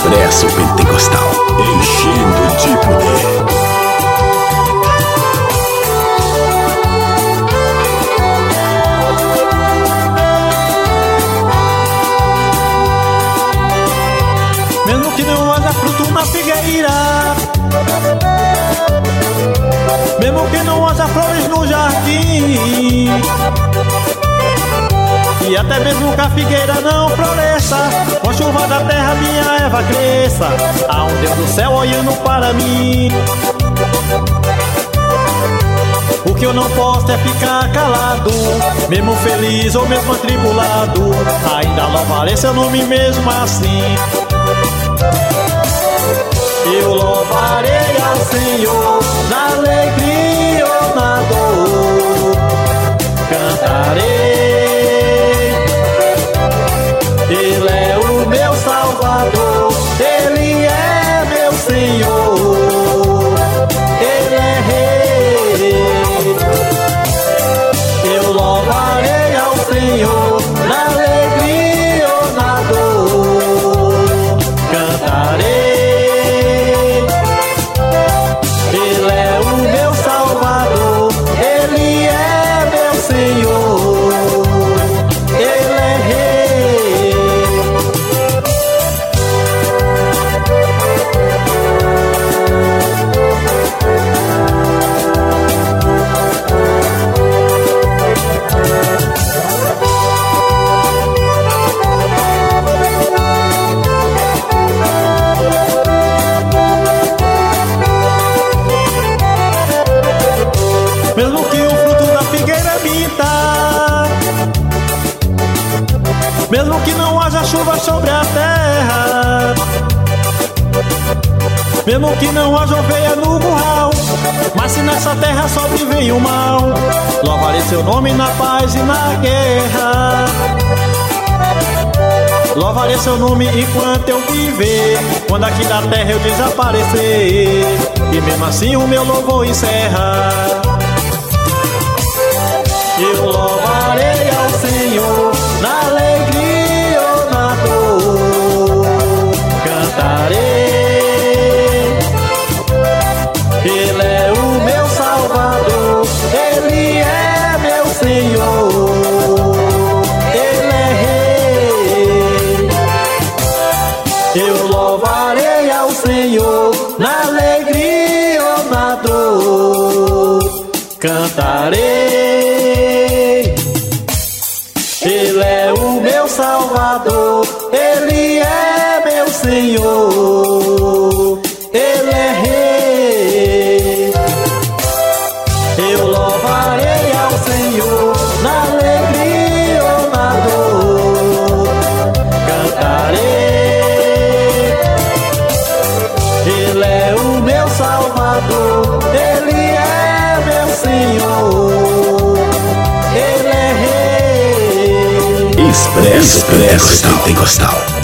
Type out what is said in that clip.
Expresso Pentecostal, enchendo de poder. Mesmo que não haja fruto na figueira, mesmo que não haja flores no jardim, e até mesmo que a figueira não floresça, com a chuva da terra minha erva cresça, há um Deus do céu olhando para mim. O que eu não posso é ficar calado, mesmo feliz ou mesmo atribulado, ainda louvarei seu nome mesmo assim. Eu louvarei ao Senhor na alegria ou na dor, cantarei. Ele é o meu Salvador, Ele é meu Senhor, Ele é Rei. Eu louvarei ao Senhor na alegria ou na dor, cantarei. Ele é o meu Salvador, Ele é meu Senhor, Ele é Rei. Mesmo que o fruto da figueira minta, mesmo que não haja chuva sobre a terra, mesmo que não haja ovelha no curral, mas se nessa terra sobreveio o mal, louvarei seu nome na paz e na guerra. Louvarei seu nome enquanto eu viver, quando aqui da terra eu desaparecer, e mesmo assim o meu louvor encerra. Eu louvarei ao Senhor na alegria ou na dor, cantarei. Ele é o meu Salvador, Ele é meu Senhor, Ele é Rei. Eu louvarei ao Senhor na alegria ou na dor, cantarei. Ele é o meu Salvador, Ele é meu Senhor, Ele é Rei. Eu louvarei ao Senhor na alegria ou na dor, cantarei. Ele é o meu Salvador, Ele é meu Senhor, Ele é Rei. Expresso Pentecostal.